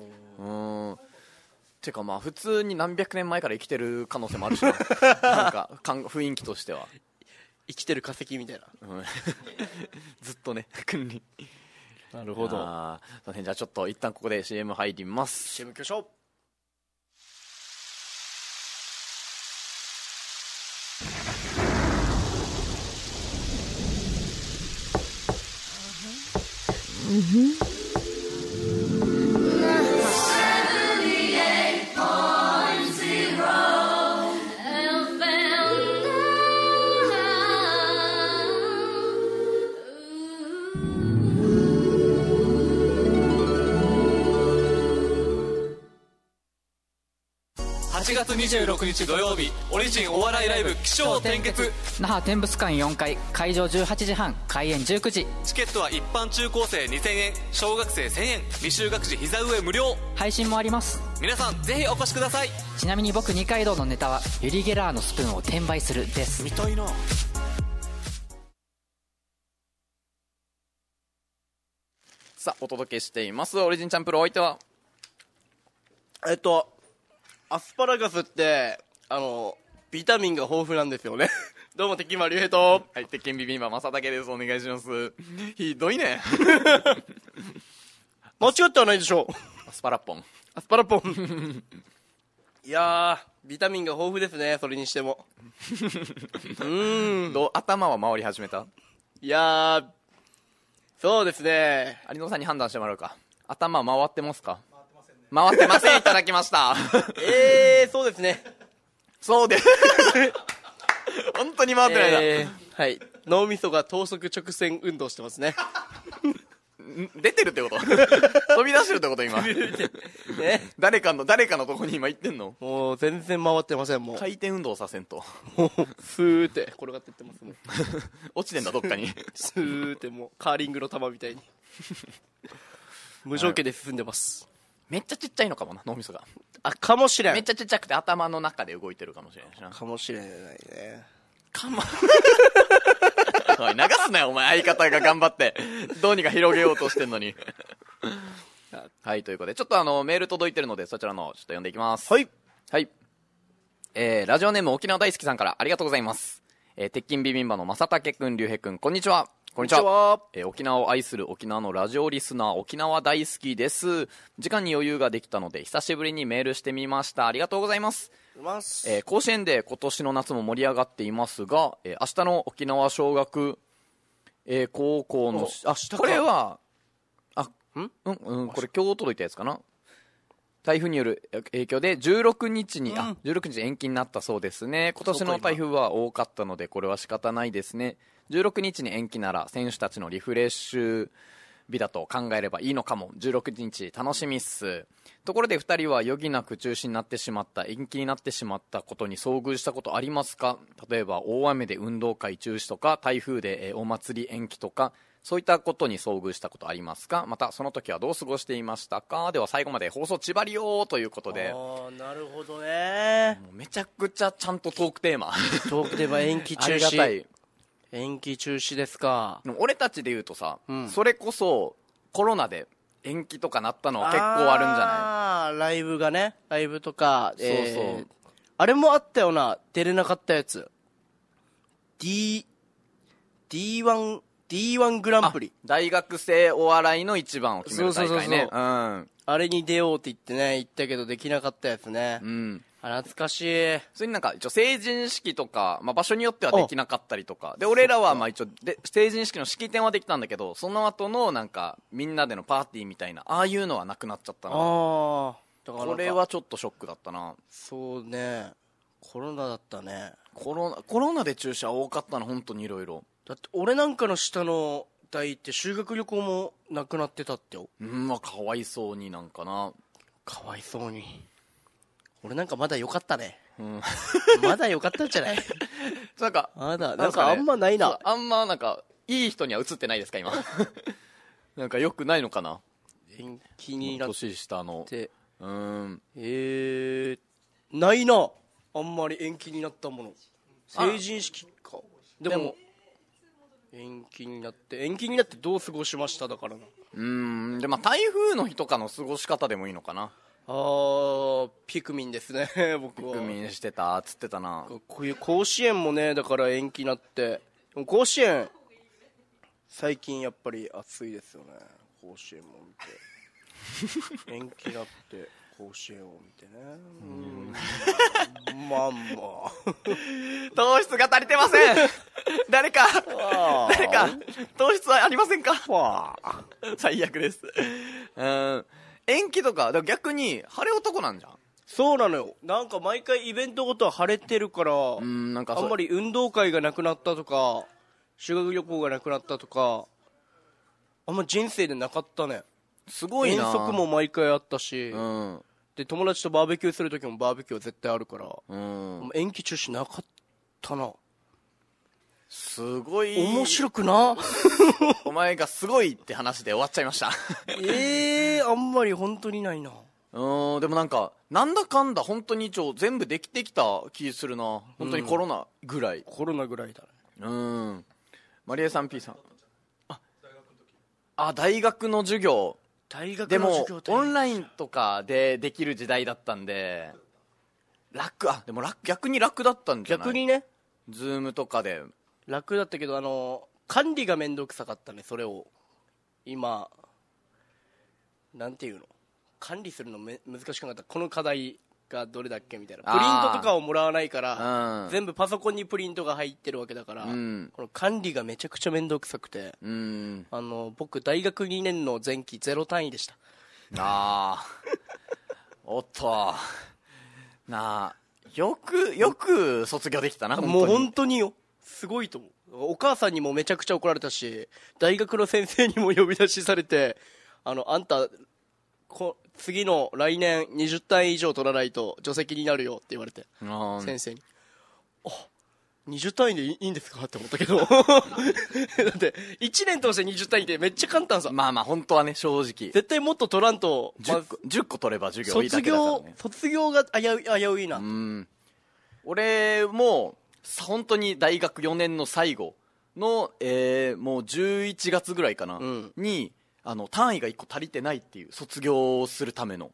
てかまあ普通に何百年前から生きてる可能性もあるしな。なんか雰囲気としては生きてる化石みたいな、 ずっとね。 なるほど。 じゃあちょっと一旦ここで CM 入ります。 CM 挙手。 8月26日土曜日、オリジンお笑いライブ起承転結。 那覇天物館4階、会場18時半、開演19時。 チケットは一般中高生2000円、小学生1000円、未就学児膝上無料。 配信もあります。 皆さんぜひお越しください。 ちなみに僕二階堂のネタはユリ・ゲラーのスプーンを転売するです。 見たいな。 さあお届けしていますオリジンチャンプルー。お相手はアスパラガスってビタミンが豊富なんですよね。どうも敵丸龍平と、 はい、鉄拳ビビンバ正武です。お願いします。ひどいね。 間違ってはないでしょう。 アスパラポン。 アスパラポン。いやー、ビタミンが豊富ですね、それにしても。 どう、頭は回り始めた？ いやー、そうですね。 有野さんに判断してもらうか。頭回ってますか？回ってません。いただきました。 そうですね。 そうで。本当に回ってないな。 はい。脳みそが等速直線運動してますね。 出てるってこと？飛び出してるってこと今。 ね。 誰かのとこに今行ってんの？ もう全然回ってません、もう。 回転運動させんと。 もう、スーって転がってってますもん。 落ちてんだ、どっかに。 スーってもう、カーリングの球みたいに。無条件で進んでます。 めっちゃちっちゃいのかもな、脳みそが。 かもしれん。 めっちゃちっちゃくて頭の中で動いてるかもしれないしな。 かもしれないね。 おい流すなよお前、相方が頑張ってどうにか広げようとしてんのにはい、ということでちょっとメール届いてるのでそちらのちょっと読んでいきます。はいはい、ラジオネーム沖縄大好きさんからありがとうございます。鉄筋ビビンバの正竹くん、竜兵くん、こんにちは。こんにちは。沖縄を愛する沖縄のラジオリスナー、沖縄大好きです。時間に余裕ができたので久しぶりにメールしてみました。ありがとうございます。甲子園で今年の夏も盛り上がっていますが、明日の沖縄尚学、高校のこれはこれ今日届いたやつかな。台風による影響で16日に延期になったそうですね。今年の台風は多かったのでこれは仕方ないですね。16日に延期なら選手たちのリフレッシュ日だと考えればいいのかも。16日楽しみっす。ところで2人は余儀なく中止になってしまった、延期になってしまったことに遭遇したことありますか？例えば大雨で運動会中止とか、台風でお祭り延期とか、そういったことに遭遇したことありますか？またその時はどう過ごしていましたか？では最後まで放送ちばりよということで。 なるほどね。 もうめちゃくちゃちゃんとトークテーマ延期中止。ありがたい。延期中止ですか。 俺たちで言うとさ、それこそコロナで延期とかなったのは結構あるんじゃない？ ライブがね、ライブとか、そうあれもあったよな、出れなかったやつ。D1 グランプリ、 大学生お笑いの一番を決める大会ね。 あれに出ようって言ってね、行ったけどできなかったやつね。懐かしい。 それになんか一応成人式とか、場所によってはできなかったりとかで、俺らは一応成人式の式典はできたんだけど、その後のなんかみんなでのパーティーみたいなああいうのはなくなっちゃったな。これはちょっとショックだったな。 そうね、コロナだったね。 コロナで中止は多かったな、本当にいろいろ。 だって俺なんかの下の代って修学旅行もなくなってたってよ。 かわいそうになんかな。 かわいそうに。俺なんかまだ良かったね。まだ良かったんじゃない？ なんかあんまないな。 あんまなんかいい人には映ってないですか今？なんか良くないのかな。 延期になって年下のないな。あんまり延期になったもの。成人式か。でも延期になってどう過ごしましただからな。 で台風の日とかの過ごし方でもいいのかな。 ピクミンですね。僕はピクミンしてたっつってたな。 こういう甲子園もね、だから延期になって。甲子園最近やっぱり暑いですよね。甲子園も見て延期になって甲子園を見てね。 糖質が足りてません。誰か糖質はありませんか？最悪です。延期とか逆に晴れ男なんじゃん。 そうなのよ。なんか毎回イベントごとは晴れてるから、なんかあんまり運動会がなくなったとか修学旅行がなくなったとかあんま人生でなかったね。 すごいな。 遠足も毎回あったし、で友達とバーベキューする時もバーベキューは絶対あるから、延期中止なかったな。 すごい面白くな。 お前がすごいって話で終わっちゃいました。 あんまり本当にないな。 でもなんかなんだかんだ本当に一応全部できてきた気するな。本当にコロナぐらい。 コロナぐらいだね。 マリエさん P さん、大学の授業。でもオンラインとかでできる時代だったんででも逆に楽だったんじゃない？ 逆にね、 ズームとかで楽だったけど管理がめんどくさかったね。それを今なんていうの、管理するの難しくなかった。この課題がどれだっけみたいな。プリントとかをもらわないから、全部パソコンにプリントが入ってるわけだから、この管理がめちゃくちゃめんどくさくて、僕大学2年の前期0単位でした。 おっとよく卒業できたな。 もう本当によ、すごいと思う。お母さんにもめちゃくちゃ怒られたし、大学の先生にも呼び出しされて、あんた次の来年20単位以上取らないと除籍になるよって言われて、先生に20単位でいいんですかって思ったけどだって1年通して20単位ってめっちゃ簡単さ。 本当はね、正直絶対もっと取らんと 10個取れば授業いいだけだからね。 卒業が危ういな。 俺も本当に大学4年の最後の、もう11月ぐらいかな、に単位が1個足りてないっていう、卒業するための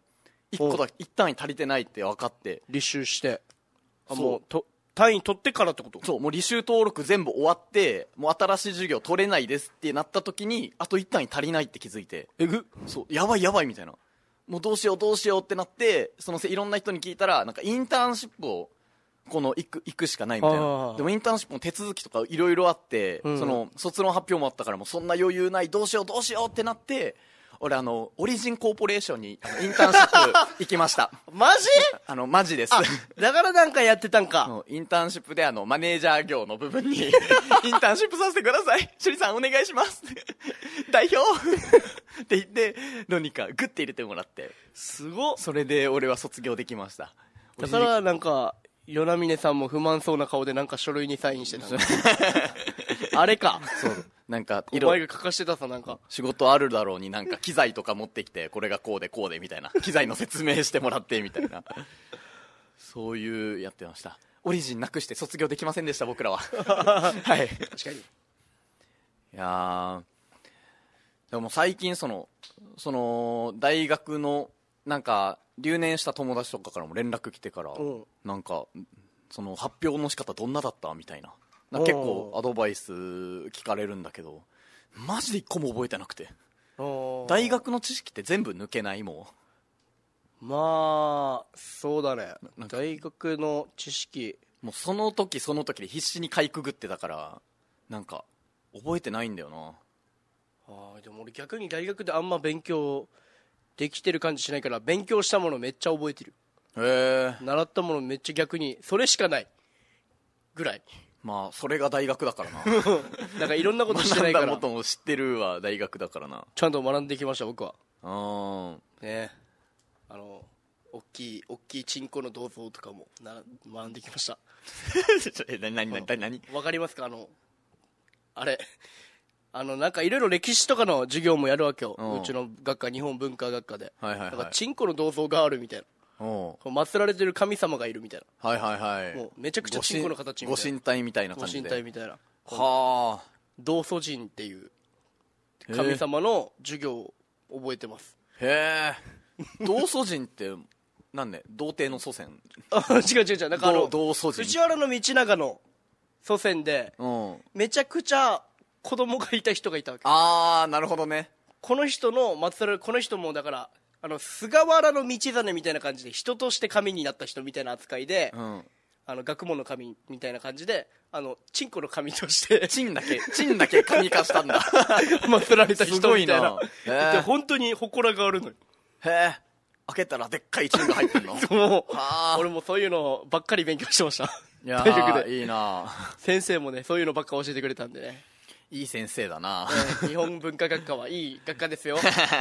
1単位足りてないって分かって、 履修してもう単位取ってからってこと？ そう、もう履修登録全部終わって、もう新しい授業取れないですってなった時に、あと1単位足りないって気づいて、そう、やばいやばいみたいな、もうどうしようってなって、いろんな人に聞いたら、なんかインターンシップを行くしかないみたいな。でもインターンシップの手続きとかいろいろあって、卒論発表もあったから、もうそんな余裕ない、どうしようってなって、俺オリジンコーポレーションにインターンシップ行きました。 マジ？ マジです。 だからなんかやってたんか。 インターンシップでマネージャー業の部分にインターンシップさせてください、趣里さんお願いします代表って言って、どうにかグッて入れてもらって、 すごっ。 それで俺は卒業できました。 だからなんか与那嶺さんも不満そうな顔でなんか書類にサインしてたあれか。 そうなんかお前が書かしてたさ、なんか仕事あるだろうに、なんか機材とか持ってきて、これがこうでみたいな、機材の説明してもらってみたいなそういうやってました。オリジンなくして卒業できませんでした僕らははい、確かに。いやでも最近その大学のなんか留年した友達とかからも連絡来てから、なんかその発表の仕方どんなだったみたいな、結構アドバイス聞かれるんだけど、マジで一個も覚えてなくて。大学の知識って全部抜けない？もうまあそうだね、大学の知識もうその時で必死にかいくぐってたから、なんか覚えてないんだよな。 でも俺逆に大学であんま勉強できてる感じしないから、勉強したものめっちゃ覚えてる。習ったものめっちゃ逆にそれしかないぐらい。 まあそれが大学だからななんかいろんなことしてないから、 学んだことも知ってるわ、大学だからな。 ちゃんと学んできました僕は。ね、大きいチンコの銅像とかも学んできました何わかりますか？あれなんかいろいろ歴史とかの授業もやるわけよ、うちの学科、日本文化学科で。だからチンコの銅像があるみたいな、祀られてる神様がいるみたいな。もうめちゃくちゃチンコの形みたいな、 ご神体みたいな感じで、 ご神体みたいな。 はあ、 道祖神っていう神様の授業を覚えてます。 へえ道祖神ってなんで童貞の祖先？ 違う、なんか道祖神、 藤原道長の祖先で、めちゃくちゃ子供がいた人がいたわけ。 ああ、なるほどね。 この人の祀られる、この人もだから菅原道真みたいな感じで人として神になった人みたいな扱いで、学問の神みたいな感じで、チンコの神としてチンだけ神化したんだ祀られた人みたいな。で本当に祠があるのよ。 へえ、開けたらでっかいチンが入ってんのそう、俺もそういうのばっかり勉強してました。 いやー、いいな。 先生もねそういうのばっか教えてくれたんでね、 いい先生だな、 日本文化学科はいい学科ですよ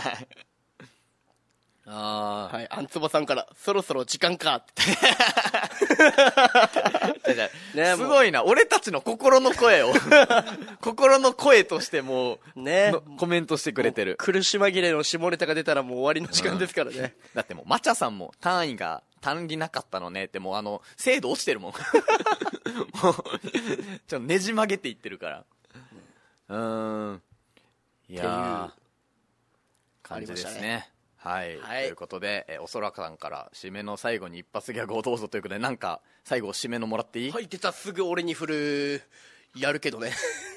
はい、あんつぼさんからそろそろ時間かってね、すごいな、俺たちの心の声を心の声としてもうねコメントしてくれてる。 苦し紛れの下ネタが出たらもう終わりの時間ですからね、 だってもうマチャさんも単位が足りなかったのねって、もう精度落ちてるもんもうちょっとねじ曲げていってるから、いやー感じですね。はい、ということで、おそらくさんから締めの最後に一発ギャグをどうぞということで、なんか最後締めのもらっていい？ はい、出た、すぐ俺に振る。やるけどね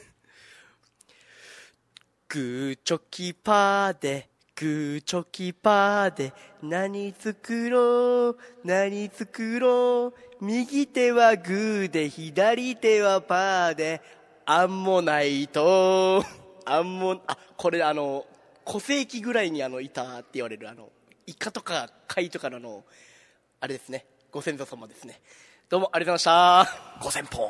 グーチョキパーでグーチョキパーで何作ろう、右手はグーで左手はパーでアンモナイト、これ古世紀ぐらいにいたって言われるイカとか貝とかのあれですね、ご先祖様ですね。どうもありがとうございました。 ご先ぽ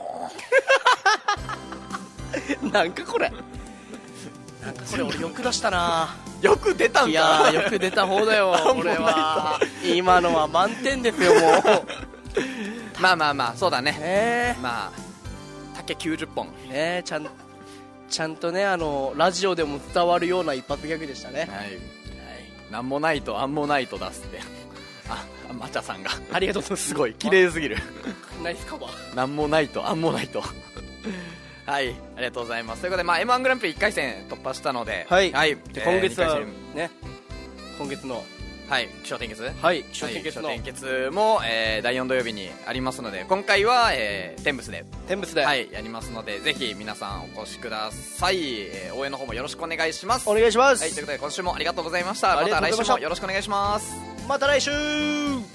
ーんなんかこれ俺よく出したな。 よく出たんだ。 いやよく出た方だよ俺は。今のは満点ですよもうまあそうだね、まあ竹90本ね、ちゃんとねラジオでも伝わるような一発ギャグでしたね。 はい、なんもないとアンモナイト出すってマチャさんがありがとうございます。 すごい綺麗すぎるナイスカバー。 なんもないとあんもないとはいありがとうございます。ということで、まあ、M1 グランプリ1回戦突破したので、 はい、 はいで今月は 2回戦ね、今月のはい気象転結はい気象転結の、 はい、気象転結も、第4土曜日にありますので、今回は、天仏で天仏で、 はいやりますので、ぜひ皆さんお越しください、応援の方もよろしくお願いします。 お願いします。 はい、ということで今週もありがとうございました。 ありがとうございました。 また来週もよろしくお願いします。 また来週。